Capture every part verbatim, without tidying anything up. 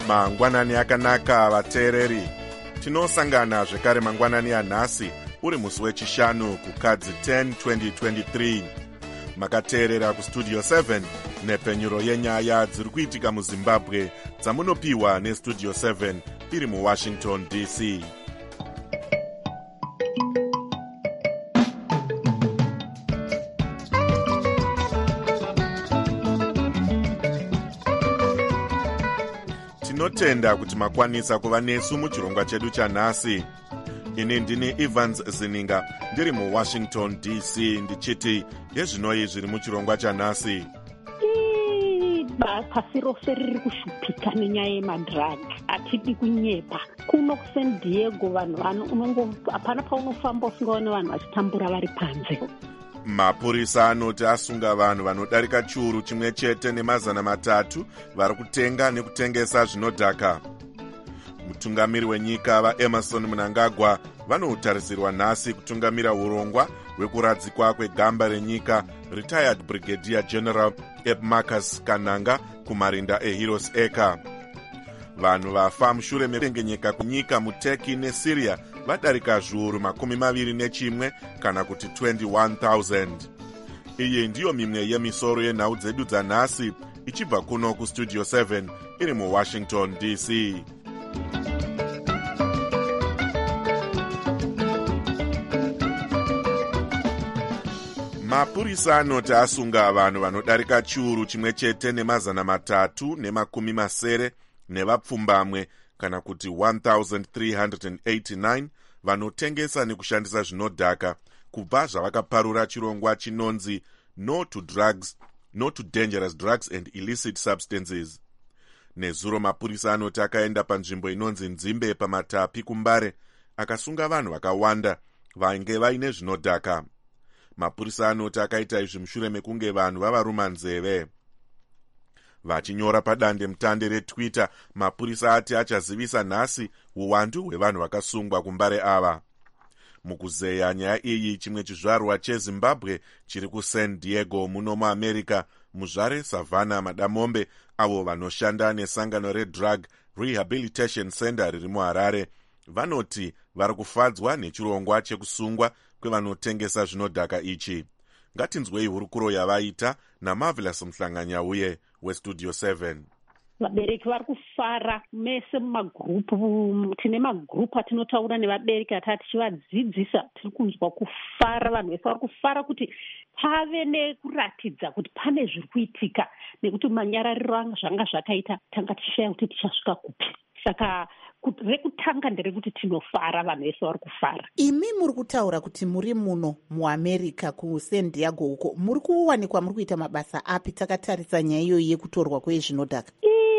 Mangwanani akanaka vateereri. Tinosangana zvekare mangwanani anhasi uri musi wechishanu kukadzi ten twenty twenty-three. Makateerera kustudio seven nepfenyuro yenyaya dziri kuitika muZimbabwe dzamunopiwa nestudio seven iri muWashington D C. Tinotenda kuti makwanisa kuva nesu muchirongwa chedu chanhasi. Ini ndini Evans Zininga ndiri muWashington D C ndichiti yezvinoi zviri muchirongwa chanhasi. Pasi rose riri kushupika nenyaya yemadhiragi, hatidi kunyepa. Kuno kuSan Diego vanhu vano unongo hapana paunofamba usingaone vanhu vachitambura vari panze. Mapurisa anoti asunga vanhu vanodarika chiuru chimwe chete nemazana matatu vari kutenga nekutengesa zvinodhaka. Mutungamiri wenyika vaEmerson Mnangagwa vanotarisirwa nhasi kutungamira urongwa hwekuradzikwa kwegamba renyika retired Brigadier General Marcus Kananga kumarinda eHeroes Acre. Vanhu vafa mushure mekudengenyeka kunyika muTurkey neSyria vadarika zviuru makumi maviri nechimwe kana kuti twenty-one thousand. Iyi ndiyo mimwe yemisoro yenhau dzedu dzanhasi ichibva kuno kustudio seven iri muWashington D C. Mapurisa anoti asunga vanhu vanodarika chiuru chimwe chete nemazana matatu nemakumi masere nevapfumbamwe kana kuti one thousand three hundred eighty-nine vanotengesa nekushandisa zvinodhaka kubva zvavakaparura chirongwa chinonzi no to drugs, no to dangerous drugs and illicit substances. Nezuro mapurisa anoti akaenda panzvimbo inonzi Nzimbe paMatapi kuMbare akasunga vanhu vakawanda vainge vaine zvinodhaka. Mapurisa anoti akaita izvi mushure mekunge vanhu vavaruma nzeve. Vachinyora padande mutande reTwitter, mapurisa ati achazivisa nhasi uwandu hwevanhu vakasungwa kuMbare ava. Mukuzeya nyaya iyi, chimwe chizvarwa cheZimbabwe chiri kuSan Diego muno muAmerica, muzvare Savannah Madamombe avo vanoshanda nesangano reDrug Rehabilitation Center riri muHarare vanoti vari kufadzwa nechirongwa chekusungwa kwevanotengesa zvinodhaka ichi. Ngatinzwei hurukuro yavaita naMarvelous Mhlanganyauye westudio seven. Vabereki vari kufara mese mumagrupu. Tine magrupu atinotaura nevabereki atati tichivadzidzisa. Tiri kunzwa kufara, vanhu vese vari kufara kuti pave nekuratidza kuti pane zviri kuitika, nekuti manyarariro zvanga zvakaita tanga tichishaya kuti tichasvika kupi. Saka rekutanga nderekuti tinofara, vanhu vese vari kufara. Imi muri kutaura kuti muri muno muAmerica kuSan Diego uko, muri kuwanikwa muri kuita mabasa api takatarisa nyaya iyoyi yekutorwa kwezvinodhaka?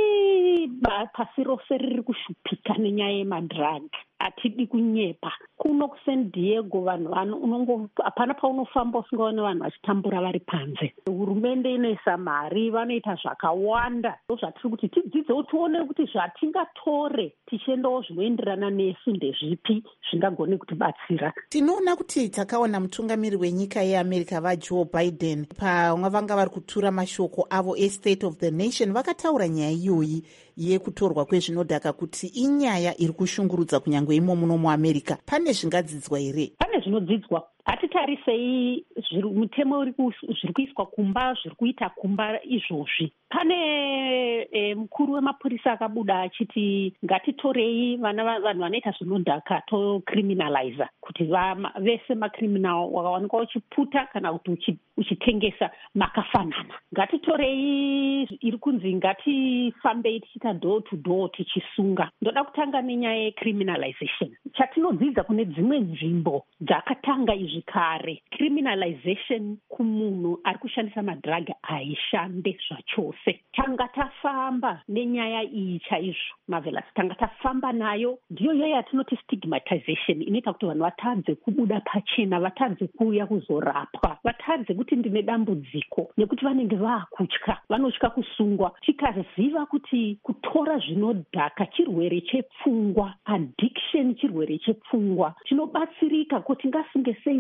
Pasi rose riri kushupika nenyaya yemadhiragi, hatidi kunyepa. Kuno kuSan Diego vanhu vano unongo hapana paunofamba usingaone vanhu vachitambura vari panze. Hurumende inoisa mari, vanoita zvakawanda. Ndozvatiri kuti tidzidzewo tione kuti zvatingatore tichiendawo zvinoenderana nesu ndezvipi zvingagone kutibatsira. Tinoona kuti takaona mutungamiri wenyika yeAmerica vaJoe Biden pamwe vanga vari kutura mashoko avo eState of the Nation vakataura nyaya iyoyi yekutorwa kwezvinodhaka kuti inyaya iri kushungurudza kunyange imo muno muAmerica. Pane zvingadzidzwa here? Pane zvinodzidzwa. Hatitarisei mutemo uri zviri kuiswa kumba, zviri kuita kumba izvozvi. Pane e, mukuru wemapurisa akabuda achiti ngatitorei vana vanhu vanoita zvinodhaka tocriminalize, kuti va, vese macriminal wakawanikwa uchiputa kana kuti uchitengesa makafanana. Ngatitorei iri kunzi ngatifambei tichiita door to door tichisunga. Ndoda kutanga nenyaya yecriminalization. Chatinodzidza kune dzimwe nzvimbo dzakatanga izvi kare, criminalization kumunhu ari kushandisa madhiragi haishande zvachose. Tanga tafamba nenyaya iyi chaizvo, Marvelous, tanga tafamba nayo. Ndiyo yaya yatinoti stigmatization, inoita kuti vanhu vatadze kubuda pachena, vatadze kuuya kuzorapwa, vatadze kuti ndine dambudziko, nekuti vanenge vaakutya, vanotya kusungwa. Tikaziva kuti kutora zvinodhaka chirwere chepfungwa, addiction chirwere chepfungwa, tinobatsirika kuti ngasunge sei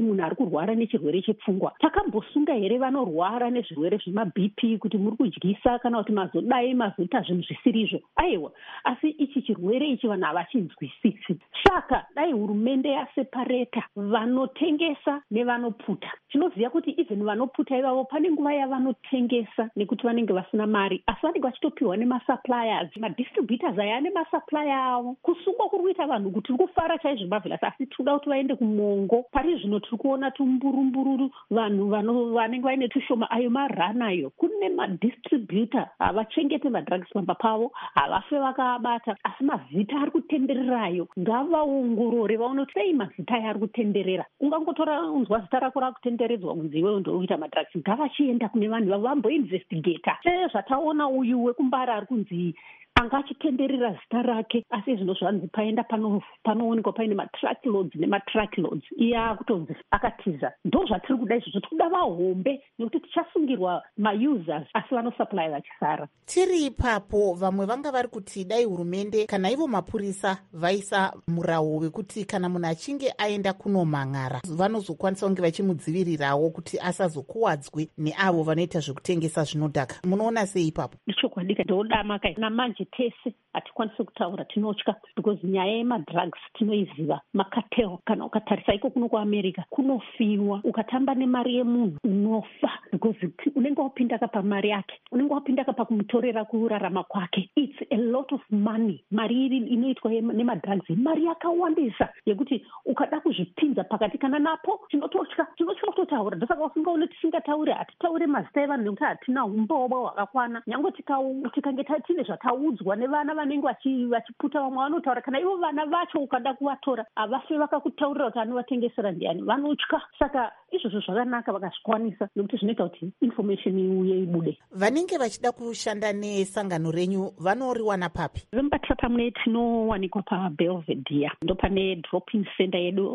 munhu ari kurwara nechirwere chepfungwa. Takambosunga here vanorwara nezvirwere zvemabp kuti muri kudyisa kana kuti mazodai mazoita zvinhu zvisirizvo? Aiwa, asi ichi chirwere ichi vanhu havachinzwisisi. Saka dai hurumende yasepareta vanotengesa nevanoputa. Tinoziva kuti even vanoputa ivavo pane nguva yavanotengesa nekuti vanenge vasina mari, asi vanenge vachitopiwa nemasuppliers. Madistributors aya ane masupplier avo. Kusungwa kuri kuita vanhu kuti tiri kufara chaizvo Marvelous, asi tinoda kuti vaende kumongo. Pari zvino tiri kuona tumburumbururu vanhu vanenge vaine tushoma ayo maranayo. Kune madistributor havachengete madrugs pamba pavo, havafe vakaabata, asi mazita ari kutendererayo ngavaongorore vaone kuti sei mazita aya ari kutenderera. Ungangotora unzwa zita rako rakutenderedzwa kunzi iwewe ndio uita madrugs, ngavachienda kune vanhu vavo vamboinvestigata. Sei zvataona uyu wekumbara ari kunzi anga achitenderera zita rake, asi zvino zvanzi paenda panoonekwa paine matrackloads nematrackloads, iye akutonzi akatiza. Ndo zvatiri kuda izvozvo, tikuda vahombe nekuti tichasungirwa mausers asi vanosupply vachisara. Tiri ipapo vamwe vanga vari kuti dai hurumende kana ivo mapurisa vaisa muraho wekuti kana munhu achinge aenda kunomang'ara vanozokwanisa kunge vachimudzivirirawo kuti asazokuwadzwe neavo vanoita zvekutengesa zvinodhaka. Munoona sei ipapo? Ndichokwadi ndoda kai namanje tese hatikwanisi kutaura, tinotya because nyaya yemadrugs tinoiziva. Makatel kana ukatarisa iko kuno kuAmerica kunofiwa, ukatamba nemari yemunhu unofa because unenge wapinda kapa mari yake, unenge wapinda kapa kumutorera kurarama kwake. It's a lot of money. Mari iri inoitwa nemadrugs mari yakawandisa yekuti ukada kuzvipinza pakati kana napo tinototya tinotya kutotaura. Ndosaka usingaone tisingataure, hatitaure mazita evanhu nekuti hatina humbobwa hwakakwana. Nyange tikange tine zvataudzwa nevana vanenge vachiputa vamwe vanotaura, kana ivo vana vacho ukada kuvatora havafe vakakutaurira kuti anovatengesera ndiani, vanotya. Saka izvozvo zvakanaka vakazvikwanisa nekuti zvinoita kuti information iuye ibude. Vanenge vachida kushanda nesangano renyu vanoriwana papi? Vembatira pamwe tinowanikwa paBelvedere, ndo pane drop-in center yedu.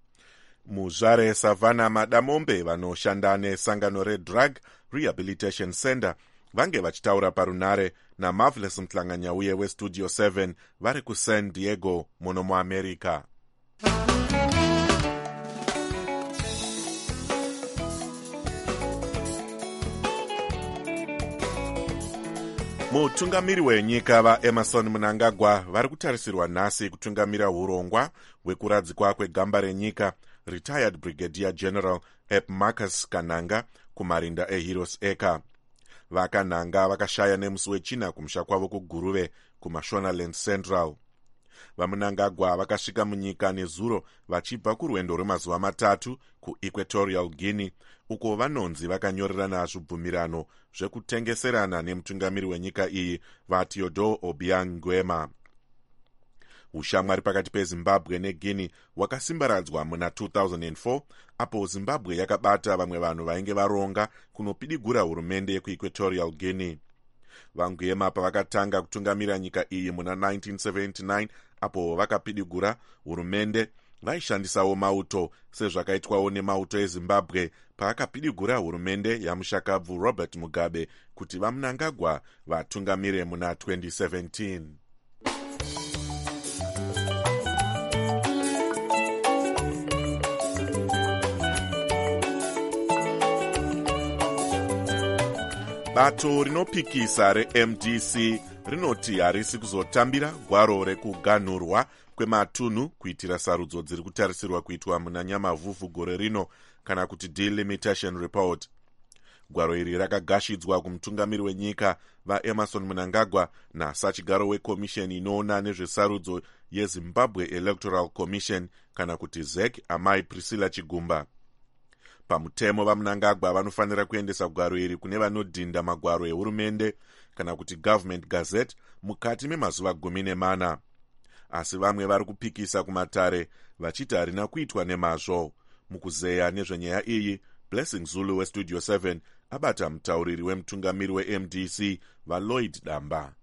Muzvare Savannah Madamombe vanoshanda nesangano reDrug Rehabilitation Center vange vachitaura parunare naMarvelous Mhlanganyauye weStudio seven vari kuSan Diego muno muAmerica. Mutungamiri wenyika vaEmerson Mnangagwa vari kutarisirwa nhasi kutungamira urongwa hwekuradzikwa kwegamba renyika retired Brigadier General Ep Marcus Kananga kumarinda eHeroes Acre. Vakananga vakashaya nemusi wechina kumusha kwavo kuGuruve kuMashonaland Central. VaMnangagwa vakasvika munyika nezuro vachibva kurwendo rwemazuva matatu kuEquatorial Guinea, uko vanonzi vakanyorerana zvibvumirano zvekutengeserana nemutungamiri wenyika iyi vaTeodore Obiang Nguema. Ushamwari pakati peZimbabwe neGuinea hwakasimbaradzwa muna two thousand four apo Zimbabwe yakabata vamwe vanhu vainge varonga kunopidigura hurumende yekuEquatorial Guinea. VaNguema pavakatanga kutungamira nyika iyi muna nineteen seventy-nine apo vakapidigura hurumende vaishandisawo mauto sezvakaitwawo nemauto eZimbabwe paakapidigura hurumende yamushakabvu Robert Mugabe kuti vaMnangagwa vatungamire muna twenty seventeen. Bato rinopikisa reM D C rinoti harisi kuzotambira gwaro rekuganhurwa kwematunhu kuitira sarudzo dziri kutarisirwa kuitwa muna Nyamavhuvhu gore rino kana kuti delimitation report. Gwaro iri rakagashidzwa kumutungamiri wenyika vaEmerson Mnangagwa nasachigaro wekomisheni inoona nezvesarudzo yeZimbabwe Electoral Commission kana kuti Z E C Amai Priscilla Chigumba. Pamutemo vaMnangagwa vanofanira kuendesa gwaro iri kune vanodhinda magwaro ehurumende kana kuti Government Gazette mukati memazuva gumi nemana. Asi vamwe vari kupikisa kumatare vachiti harina kuitwa nemazvo. Mukuzeya nezvenyaya iyi, Blessing Zulu weStudio seven abata mutauriri wemutungamiri weM D C vaLloyd Damba.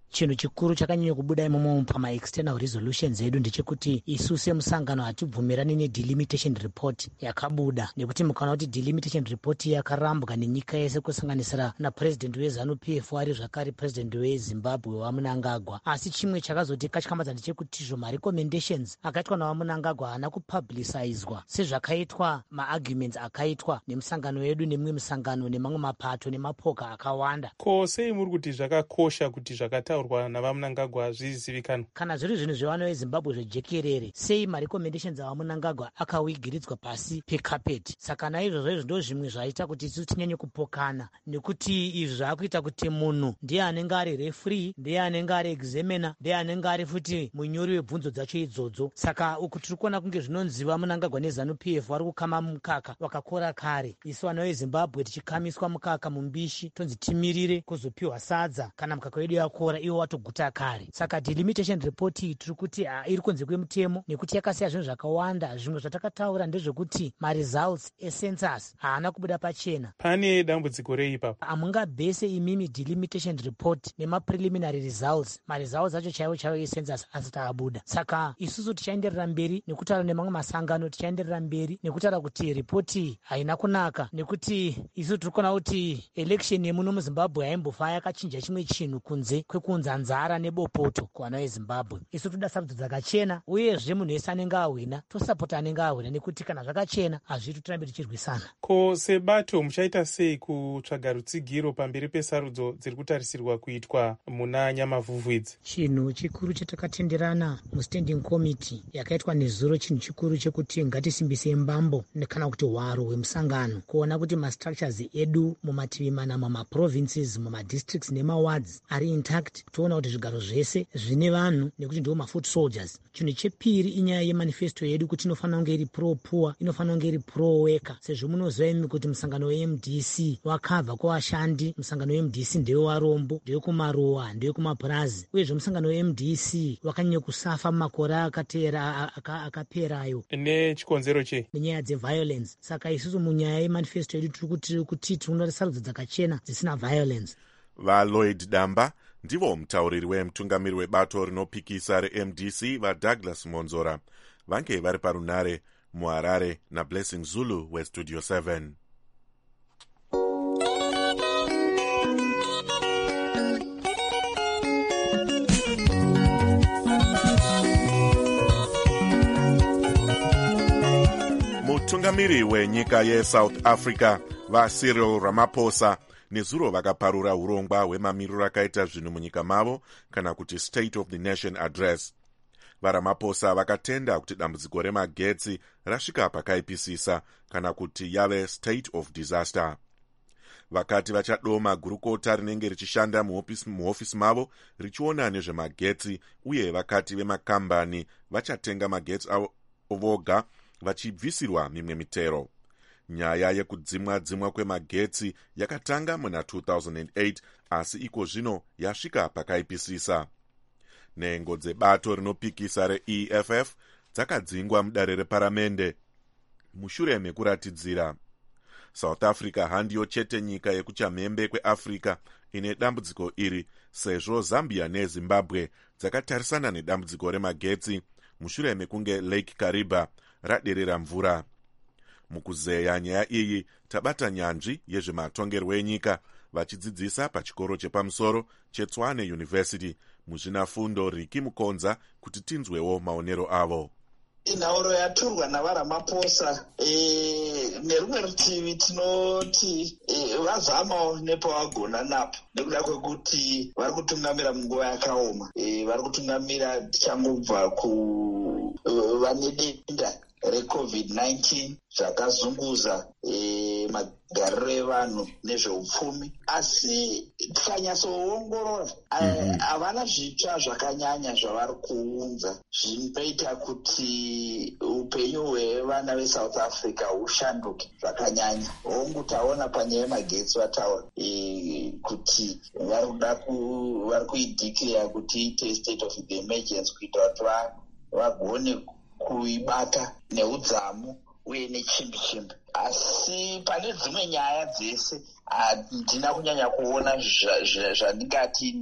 chinhu chikuru chakanyanya kubuda imomo pama-external resolutions edu ndechekuti isu semusangano hatibvumirani nedelimitation report yakabuda, nekuti mukaona kuti delimitation report yakarambwa nenyika yese kusanganisira napurezidendi weZANU P F ari zvakare purezidendi weZimbabwe waMnangagwa. Asi chimwe chakazoti katyamadza ndechekuti izvo marecommendations akaitwa nawaMnangagwa haana kupublicizwa sezvakaitwa maarguments akaitwa nemusangano wedu nemimwe misangano nemamwe mapato nemapoka akawanda. Ko sei muri kuti zvakakosha kuti zvakataurwa navaMnangagwa zvizivikanwa? Kana zviri zvinhu zvevana veZimbabwe zvejekerere, sei marecommendations avaMnangagwa akawigiridzwa pasi pekapeti? Saka naizvozvo izvo ndo zvimwe zvaita kuti isu tinyanye kupokana, nekuti izvi zvaakuita kuti munhu ndiye anenge ari referee, ndiye anenge ari examiner, ndiye anenge ari futi munyori webvunzo dzacho idzodzo. Saka uku tiri kuona kunge zvinonzi vaMnangagwa neZANU P F vari kukama mukaka wakakora kare, isu vana veZimbabwe tichikamiswa mukaka mumbishi tonzi timirire kuzopiwa sadza kana mukaka wedu yakora iwo watoguta kare. Saka delimitation report iyi tiri kuti iri kunze kwemutemo, nekuti yakasiya zvinhu zvakawanda. Zvimwe zvatakataura ndezvekuti maresults ecensus haana kubuda pachena. Pane dambudziko rei ipapo? Hamungabhese imimi delimitation report nemapreliminary results, maresults acho chaiwo chaiwo ecensus asati abuda. Saka isusu tichaenderera mberi nekutaura nemamwe masangano, tichaenderera mberi nekutaura kuti ripoti haina kunaka, nekuti isu tiri kuona kuti election yemuno muZimbabwe haimbofa yakachinja chimwe chinhu kunze kwekuunza nzara nebopoto kuvana veZimbabwe. Isu toda sarudzo dzakachena, uyezve munhu wese anenge ahwina tosapota anenge ahwina, nekuti kana zvakachena hazviiti tirambe tichirwisana. Ko sebato muchaita sei kutsvaga rutsigiro pamberi pesarudzo dziri kutarisirwa kuitwa muna Nyamavhuvhu idzi? Chinhu chikuru chatakatenderana mustanding committee yakaitwa nezuro, chinhu chikuru chekuti ngatisimbise mbambo kana kuti hwaro hwemusangano kuona kuti mastructures edu mumativi mana mamaprovinces, mumadistricts nemawards ari intact, toona kuti zvigaro zvese zvine vanhu, nekuti ndiwo mafoot soldiers. Chinhu chepiri inyaya yemanifesto yedu kuti inofanira kunge iri pro poor, inofanira kunge iri pro worker, sezvo munoziva imi kuti musangano we-M D C wakabva kuvashandi. Musangano we-M D C ndewe warombo, ndewe kumaruwa, ndewe kumapurazi, uyezve musangano we-M D C wakanyanya kusafa mumakore akatera akaperayo. Nechikonzero chei? Nenyaya dzeviolence. Saka isusu munyaya yemanifesto yedu tiri kuti kuti tinoda sarudzo dzakachena dzisina violence. VaLloyd Damba ndivo mutauriri wemutungamiri webato rinopikisa re-M D C vaDouglas Monzora vange vari parunare muHarare naBlessing Zulu weStudio seven. Mutungamiri wenyika yeSouth Africa vaCyril Ramaphosa nezuro vakaparura urongwa hwemamiriro akaita zvinhu munyika mavo kana kuti State of the Nation Address. VaRamaphosa vakatenda kuti dambudziko remagetsi rasvika pakaipisisa kana kuti yave state of disaster. Vakati vachadoma gurukota rinenge richishanda muhofisi mavo richiona nezvemagetsi, uye vakati vemakambani vachatenga magetsi avo voga vachibvisirwa mimwe mitero. Nyaya yekudzimwa dzimwa kwemagetsi yakatanga muna two thousand eight, asi iko zvino yasvika pakaipisisa. Nhengo dzebato rinopikisa re-E F F dzakadzingwa mudare reparamende mushure mekuratidzira. South Africa handiyo chete nyika yekuchamhembe kweAfrica ine dambudziko iri, sezvo Zambia neZimbabwe dzakatarisana nedambudziko remagetsi mushure mekunge Lake Kariba raderera mvura. Mukuzeya nyaya iyi tabata nyanzvi yezvematongerwo enyika vachidzidzisa pachikoro chepamusoro cheTshwane University muzvinafundo Riki Mukonza kuti tinzwewo maonero avo. Nhauro yaturwa navaRamaphosa e, nerumwe rutivi tinoti e, vazamawo nepavagona napo, nekuda kwekuti vari kutungamira munguva yakaoma. E, vari kutungamira tichangobva kuva nedenda reCovid nineteen zvakazunguza e, magariro evanhu nezveupfumi, asi tikanyatsoongorora havana zvitsva zvakanyanya zvavari kuunza zvinoita kuti upenyu hwevana veSouth Africa hushanduke zvakanyanya. Hongu taona panyaya yemagetsi vataura e, kuti vari kuda vari kuideclare kuti iite state of the emergency kuita kuti vanhu vagone kuibata neudzamu uye nechimbi-chimbi. Asi pane dzimwe nyaya dzese handina kunyanya kuona zvandingati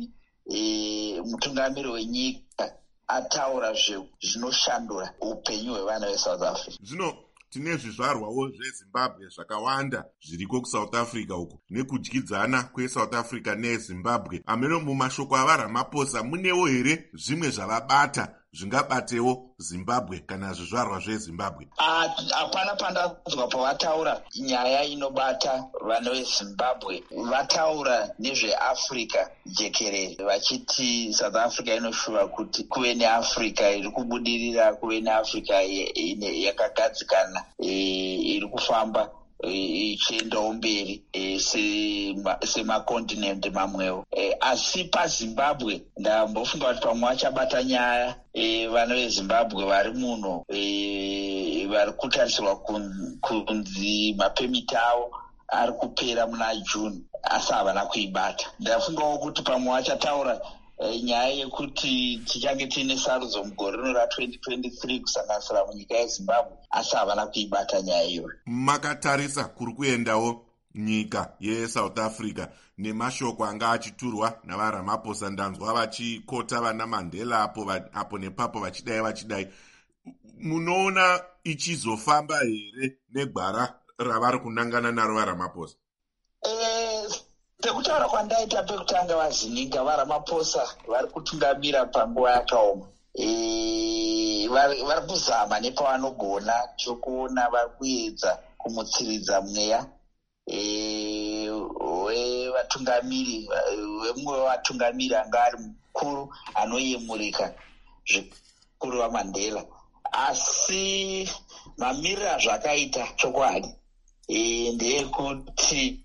e, mutungamiri wenyika ataura zvinoshandura upenyu hwevana veSouth Africa. Zvino tine zvizvarwawo zveZimbabwe zvakawanda zviriko kuSouth Africa uku nekudyidzana kweSouth Africa neZimbabwe. Ameno mumashoko avaRamaphosa munewo here zvimwe zvavabata zvingabatewo Zimbabwe kana zvizvarwa zveZimbabwe? Hapana pandanzwa pavataura nyaya inobata vana veZimbabwe. Vataura nezveAfrica jekerere vachiti South Africa inoshuva kuti kuve neAfrica iri kubudirira, kuve neAfrica yakagadzikana iri kufamba ichiendawo mberi semakontinent mamwewo. Asi paZimbabwe ndambofunga kuti pamwe vachabata nyaya vana veZimbabwe vari muno vari kutarisirwa kunzi mapemiti avo ari kupera muna June, asi havana kuibata. Ndafungawo kuti pamwe vachataura nyaya yekuti tichange tiine sarudzo mugore rino ratwenty twenty-three kusanganisira munyika yeZimbabwe, asi havana kuibata nyaya iyoyo. Makatarisa kuri kuendawo nyika yeSouth Africa nemashoko anga achiturwa navaRamaphosa, ndanzwa vachikota vana Mandela apo apo nepapo vachidai vachidai. Munoona ichizofamba here negwara ravari kunangana naro vaRamaphosa? Eh, Pekutaura kwandaita pekutanga vazininga vaRamaphosa vari kutungamira panguva yakaoma. E, vari kuzama nepavanogona chokuona vari kuedza kumutsiridza mweya e, wevatungamiri wemumwe wevatungamiri anga ari mukuru anoyemurika zvikuru vaMandela. Asi mamiriro azvakaita chokwadi e, ndeyekuti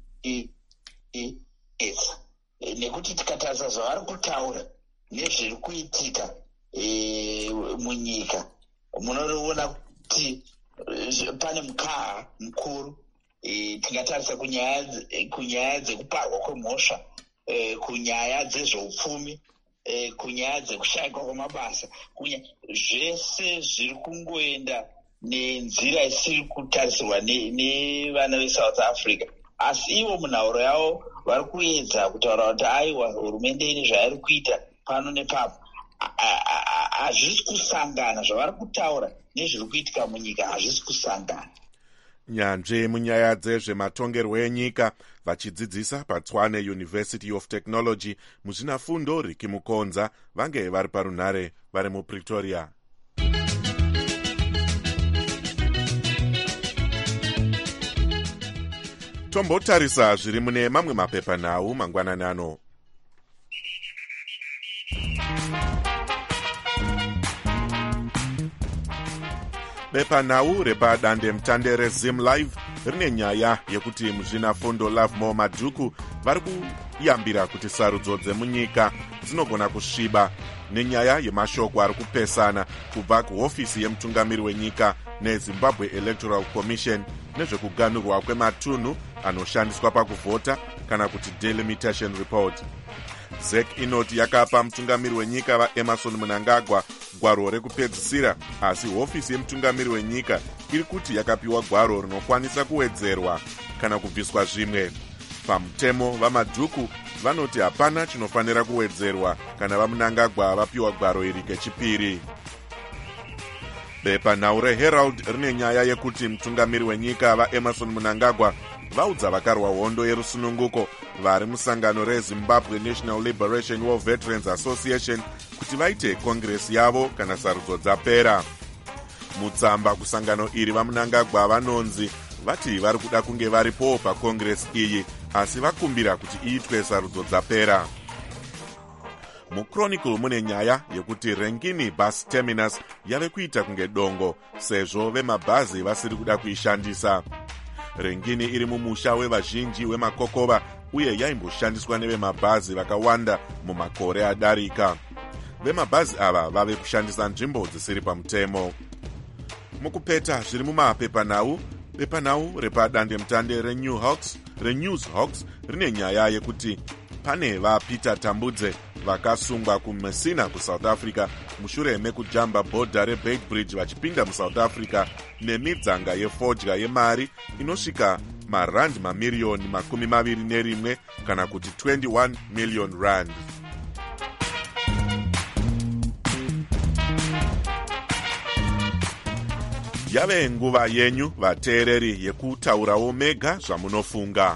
yes. E, nekuti tikatarisa zvavari kutaura nezviri kuitika e, munyika munoona kuti pane mukaha mukuru. E, tingatarisa kunyaya kunyaya dzekuparwa kwemhosva, e, kunyaya dzezveupfumi, e, kunyaya dzekushayikwa kwamabasa, zvese zviri kungoenda nenzira isiri kutarisirwa nevana veSouth Africa. Asi ivo munhauro yavo vari kuedza kutaura kuti aiwa hurumende ine zvairi kuita pano nepapo. Hazvisi kusangana zvavari kutaura nezviri kuitika munyika, hazvisi kusangana. Nyanzve munyaya dzezvematongerwo enyika vachidzidzisa paTshwane University of Technology muzvinafundo Riki Mukonza vange vari parunhare vari muPretoria. Tombotarisa zviri mune mamwe mapepanhau mangwanani ano. Bepanhau repadande mutande reZim Live rine nyaya yekuti muzvinafundo Lovemore Madhuku vari kuyambira kuti sarudzo dzemunyika dzinogona kusviba nenyaya yemashoko ari kupesana kubva kuhofisi yemutungamiri wenyika neZimbabwe Electoral Commission nezvekuganhurwa kwematunhu anoshandiswa pakuvhota kana kuti delimitation report. Z E C inoti yakapa mutungamiri wenyika vaEmmerson Mnangagwa gwaro rekupedzisira, asi hofisi yemutungamiri wenyika iri kuti yakapiwa gwaro rinokwanisa kuwedzerwa kana kubviswa zvimwe. Pamutemo vaMadhuku vanoti hapana chinofanira kuwedzerwa kana vaMnangagwa vapiwa gwaro iri kechipiri. Bepanhau reHerald rine nyaya yekuti mutungamiri wenyika vaEmmerson Mnangagwa vaudza vakarwa hondo yerusununguko vari musangano reZimbabwe National Liberation War Veterans Association kuti vaite kongresi yavo kana sarudzo dzapera. Mutsamba kusangano iri vaMnangagwa vanonzi vati vari kuda kunge varipo pakongresi iyi, asi vakumbira kuti iitwe sarudzo dzapera. MuChronicle mune nyaya yekuti Rengini Bus Terminus yave kuita kunge dongo sezvo vemabhazi vasiri kuda kuishandisa. Rengini iri mumusha wevazhinji wemakokova uye yaimboshandiswa nevemabhazi vakawanda mumakore adarika. Vemabhazi ava vave kushandisa nzvimbo dzisiri pamutemo. Mukupeta zviri mumapepanhau, pepanhau repadande mutande reNewhawks reNewsHawks rine nyaya yekuti pane vaPeter Tambudze vakasungwa kuMessina kuSouth Africa mushure mekujamba bhodha reBeitbridge vachipinda muSouth Africa nemidzanga yefodya yemari inosvika marand mamiriyoni makumi maviri nerimwe kana kuti twenty-one million rand. yave nguva yenyu vateereri yekutaurawo mega zvamunofunga.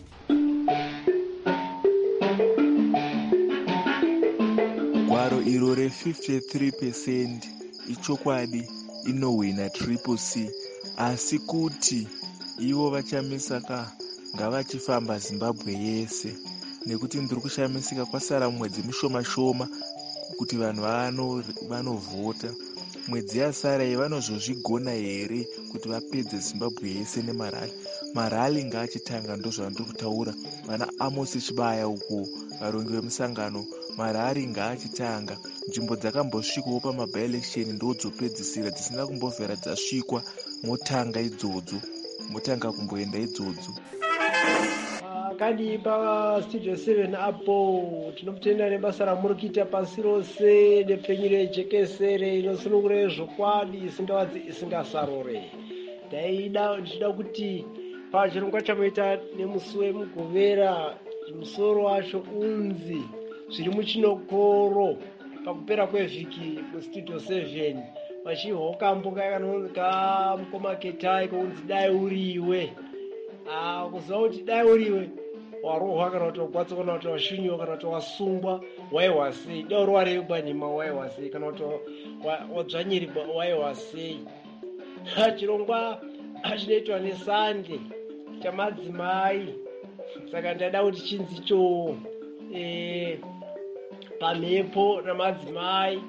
Gwaro iro re-fifty-three percent ichokwadi inohwina triple C, asi kuti ivo vachamisaka ngavachifamba Zimbabwe yese, nekuti ndiri kushamisika kwasara mwedzi mushoma shoma kuti vanhu vanovhota. Mwedzi yasara iyi vanozozvigona here kuti vapedze Zimbabwe yese nemarali? Marali ngaachitanga, ndozvandiri kutaura. Vana Amos Chibaya uko, varongi vemusangano, marari ngaachitanga. Nzvimbo dzakambosvikwawo pamaby-election ndodzopedzisira, dzisina kumbovhera dzasvikwa, motanga idzodzo, motanga kumboenda idzodzo. Kadi pa studio seven apo tinoputenda nebasa ramuri kuita pasi rose nepfenyu rejekesere inosunungura zvokwadi isingawadzi isingasarore. Ndaida ndichida kuti pachirongwa chamuita nemusi wemugovera musoro wacho unzi zviri muchinokoro pakupera kwevhiki mustudio seven vachihokambo kamukomaketai kounzi dai uriwe. Ah, kuziva kuti dai uriwe warohwa kana kuti wagwatsa kana kuti washunyiwa kana kuti wasungwa waiwa sei, dai uri warebwa nhima waiwa sei, kana kuti wadzvanyirirwa waiwa sei. Chirongwa chinoitwa nesande chamadzimai, saka ndada kuti chinzi cho eh, pamhepo namadzimai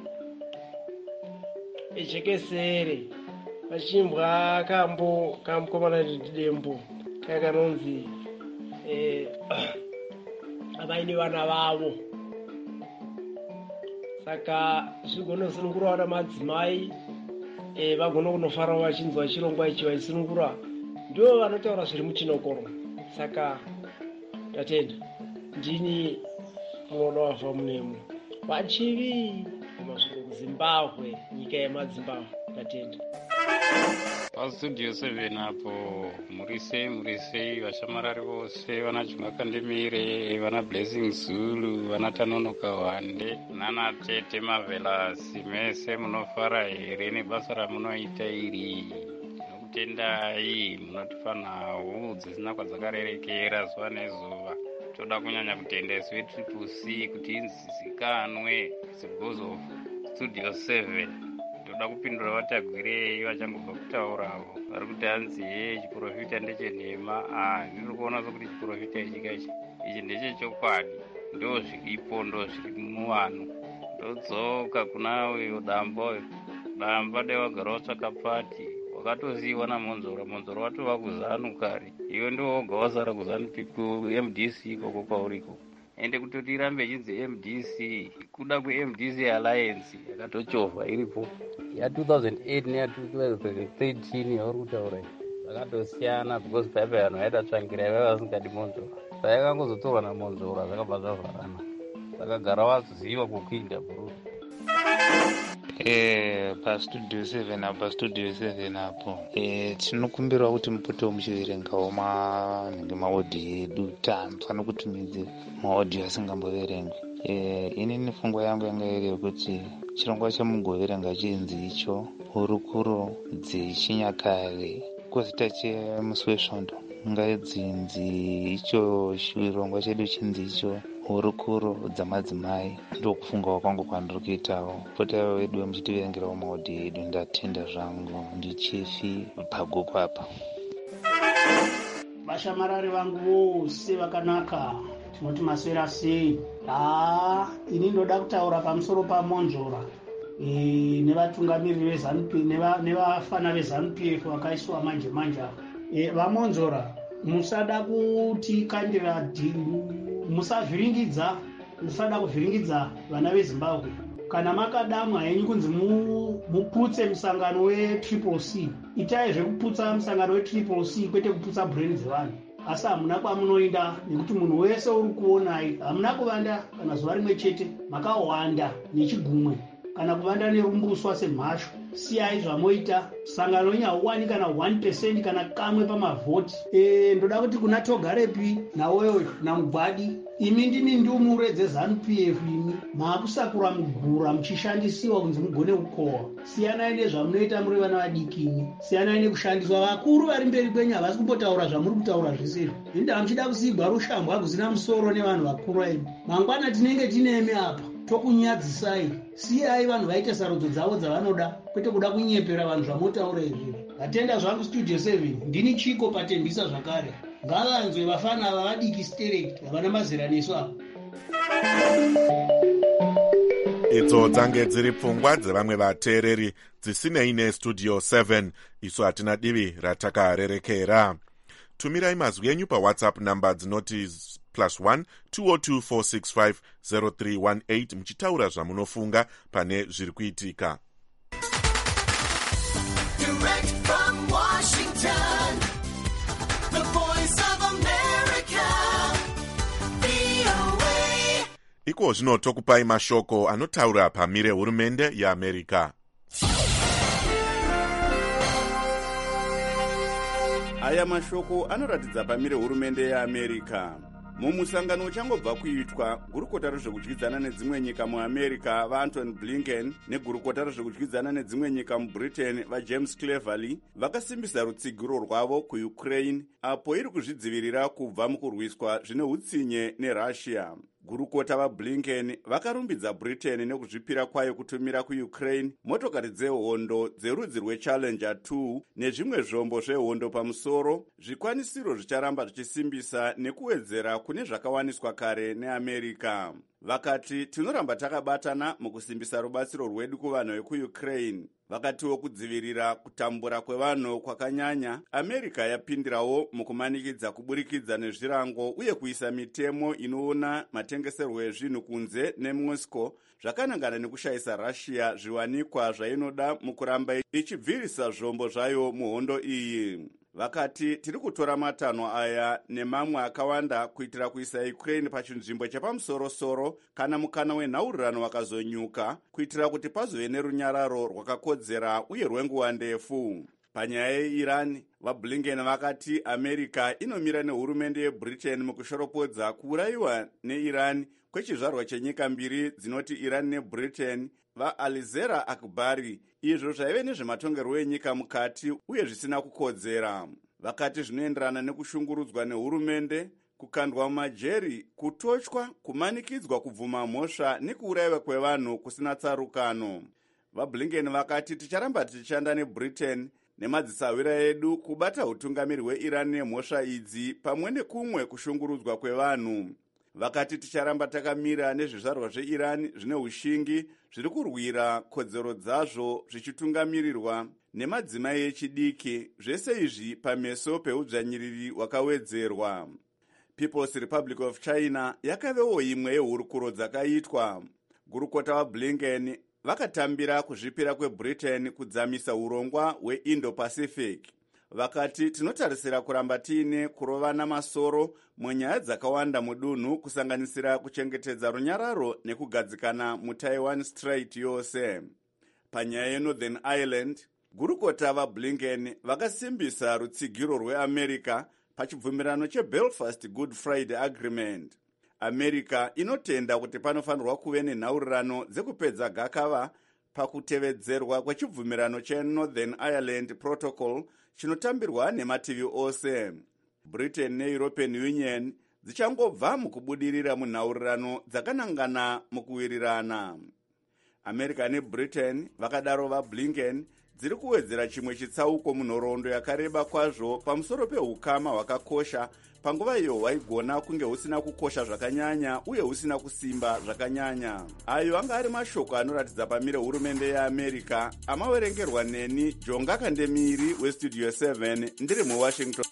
ejekesere vachimbwa kambo kamukomana ndidembo kaya kanonzi eh, avaine vana vavo. Saka zvigonosunungurawo namadzimai eh, vagona kunofarawo vachinzwa chirongwa ichi vachisunungura, ndivo vanotaura zviri muchinokoro. Saka tatenda ndini munoda wavha munemo vachivi vemasviko kuZimbabwe, nyika yemadzimbabwe. Tatenda pastudio seven apo muri sei muri sei vashamarari vose, vana Chingakandemire, vana Blessing Zulu, vana Tanonoka Wande, nana Tete Marvelous, mese munofara here nebasa ramunoita iri? Tinokutendai, munotipa nhau dzisina kwadzakarerekera zuva nezuva. Toda kunyanya kutenda isu vetriple C kuti inzizikanwe because of studio seven. Toda kupindura vatagwirei vachangobva kutaurawo vari kuti hanzi ye chiprofita ndechenhema. Ah, ndiri kuona sokuti chiprofita ichika ichi ichi ndechechokwadi, ndo zviripo, ndo zviri muvanhu. Ndodzoka kunawe damba damba dai wagara watsvaka pati wakatoziva namonzora, monzora watova kuzanu kare, iwe ndiwo woga wasara kuzanu ku-M D C ikoko kwauriko. Ende kutoti irambe ichinzi M D C kuda ku-M D C Alliance yakatochovha iripo ya two thousand eight neya two thousand thirteen yauri kutaura iyi zvakatosiyana, because paipai vanhu vaida tsvangira vaiva vasingadi monzora, saikangozotorwa namonzora zvakabva zvavharana. Sakagara waziva kwokuinda bro. Eh, pastudio seven apo pastudio seven apo eh, tinokumbira kuti mupotewo muchiverengawo manenge maodhi edu, tamfana kutumidze maodhi asingamboverengwi. Eh, inini pfungwa yangu yanga iri yekuti chirongwa chamugoverenga chinzi icho hurukuro dzechinyakare kwazita chemusi wesvondo ngaidzinzi icho chirongwa chedu chinzi icho hurukuro dzamadzimai. Ndokufungawo kwangu kwandiri kuitawo. Potaiwo vedu muchitiverengerawo maodhi edu. Ndatenda zvangu, ndichifi paguku apa. Vashamarari vangu vose vakanaka, tinoti maswera sei? Ah, ini ndoda kutaura pamusoro pamonzora e, nevatungamiriri vezanu-P F nevafana vezanu-P F vakaiswa manje manje ava. E, vamonzora musada kuti kandira musavhiringidza musada kuvhiringidza vana veZimbabwe. Kana makadamwa henyu kunzi muputse musangano wetriple C, itai zvekuputsa musangano wetriple C, kwete kuputsa brain dzevanhu. Asi hamuna kwamunoenda, nekuti munhu wese uri kuonai hamuna kuvanda kana zuva rimwe chete, makawanda nechigumwe kana kuvanda nerumbuswa semhashu. Siyai zvamoita, sangano nyauwani kana one percent kana kamwe pamavhoti. E, ndoda kuti kuna Togarepi nawewo namugwadi, imi ndimi ndumure dzezanu-P F imi. maakusakura mugura muchishandisiwa kunzi mugone kukohwa. Siyanai nezvamunoita muri vana vadikini, siyanai nekushandiswa. Vakuru vari mberi kwenyu havasi kumbotaura zvamuri kutaura zvisizvo. Inda muchida kusigwa rushambwa kuzina musoro nevanhu vakuru enyu. Mangwana tinenge tinemi apa tokunyadzisai. Siyai vanhu vaite sarudzo dzavo dzavanoda, kwete kuda kunyepera vanhu zvamotaura izvi. Vatenda zvangu studio seven ndini Chiko Patembisa zvakare. Ngavanzwe vafana ava vadiki sterect havana mazera nesu apa. Idzo dzange dziri pfungwa dzevamwe vateereri dzisinei nestudio seven. Isu hatina divi ratakarerekera. Tumirai mazwi enyu pawhatsapp namba dzinoti plus one two zero two four six five zero three one eight muchitaura zvamunofunga pane zviri kuitika. Direct from Washington, the voice of America, V O A. Iko zvino tokupai mashoko anotaura pamire hurumende yeAmerika. Aya mashoko anoratidza pamire hurumende yeAmerika. Mumusangano uchangobva kuitwa, gurukota rezvekudyidzana nedzimwe nyika muAmerika vaAntony Blinken negurukota rezvekudyidzana nedzimwe nyika muBritain vaJames Cleverly vakasimbisa rutsigiro rwavo kuUkraine apo iri kuzvidzivirira kubva mukurwiswa zvine utsinye neRussia. Gurukota vaBlinken vakarumbidza Britain nekuzvipira kwayo kutumira kuUkraine motokari dzehondo dzerudzi rweChallenger two nezvimwe zvombo zvehondo pamusoro, zvikwanisiro zvicharamba zvichisimbisa nekuwedzera kune zvakawaniswa kare neAmerika. Vakati tinoramba takabatana mukusimbisa rubatsiro rwedu kuvanhu vekuUkraine. Vakatiwo kudzivirira kutambura kwevanhu kwakanyanya, Amerika yapindirawo mukumanikidza kuburikidza nezvirango uye kuisa mitemo inoona matengeserwo ezvinhu kunze neMoscow zvakanangana nekushayisa Russia zviwanikwa zvainoda mukuramba ichibvirisa zvombo zvayo muhondo iyi. Vakati tiri kutora matanho aya nemamwe akawanda kuitira kuisa Ukraine pachinzvimbo chapamusoro-soro kana mukana wenhaurirano wakazonyuka, kuitira kuti pazove nerunyararo rwakakodzera uye rwenguva ndefu. Panyaya yeIran, vaBlinken vakati Amerika inomira nehurumende yeBritain mukushoropodza kuurayiwa neIran kwechizvarwa chenyika mbiri dzinoti Iran neBritain vaAlizera Akbari, izvo zvaive nezvematongerwo enyika mukati uye zvisina kukodzera. Vakati zvinoenderana nekushungurudzwa nehurumende, kukandwa mumajeri, kutochwa, kumanikidzwa, kubvuma mhosva nekuurayiwa kwevanhu kusina tsarukano. VaBlinken vakati ticharamba tichishanda neBritain nemadzisawira edu kubata utungamiri hweIran nemhosva idzi pamwe nekumwe kushungurudzwa kwevanhu. Vakati ticharamba takamira nezvizvarwa zveIran zvine ushingi zviri kurwira kodzero dzazvo zvichitungamirirwa nemadzimai echidiki, zvese izvi pameso peudzvanyiriri hwakawedzerwa. People's Republic of China yakavewo imwe yehurukuro dzakaitwa. Gurukota vaBlinken vakatambira kuzvipira kweBritain kudzamisa urongwa hweIndo-Pacific. Vakati tinotarisira kuramba tiine kurovana masoro munyaya dzakawanda mudunhu kusanganisira kuchengetedza runyararo nekugadzikana muTaiwan Strait yose. Panyaya yeNorthern Ireland, gurukota vaBlinken vakasimbisa rutsigiro rweAmerika pachibvumirano cheBelfast Good Friday Agreement. Amerika inotenda kuti panofanirwa kuve nenhaurirano dzekupedza gakava pakutevedzerwa kwechibvumirano cheNorthern Ireland Protocol chinotambirwa nemativi ose. Britain neEuropean Union dzichangobva mukubudirira munhaurirano dzakanangana mukuwirirana. America neBritain vakadaro vaBlinken dziri kuwedzera chimwe chitsauko munhoroondo yakareba kwazvo pamusoro peukama hwakakosha panguva iyo hwaigona kunge husina kukosha zvakanyanya uye husina kusimba zvakanyanya. Ayo anga ari mashoko anoratidza pamire hurumende yeAmerika, amawerengerwa neni Jonga Kandemiri weStudio seven ndiri muWashington.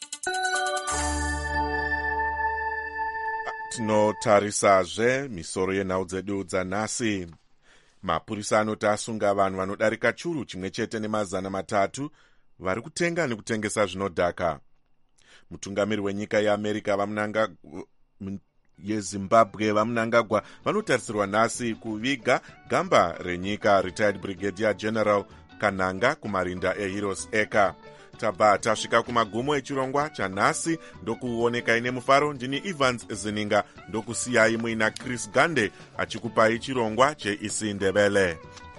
Tinotarisazve misoro yenhau dzedu dzanhasi. Mapurisa anoti asunga vanhu vanodarika churu chimwe chete nemazana matatu vari kutenga nekutengesa zvinodhaka. Mutungamiri wenyika yeAmerika vamunanga yeZimbabwe vamunangagwa vanotarisirwa nhasi kuviga gamba renyika retired brigadier general Kananga kumarinda eHeroes Acre. tabva tasvika kumagumo echirongwa chanhasi. Ndokuonekai nemufaro, ndini Evans Zininga, ndokusiyai muina Chris Gande achikupai chirongwa cheIsi Ndebele.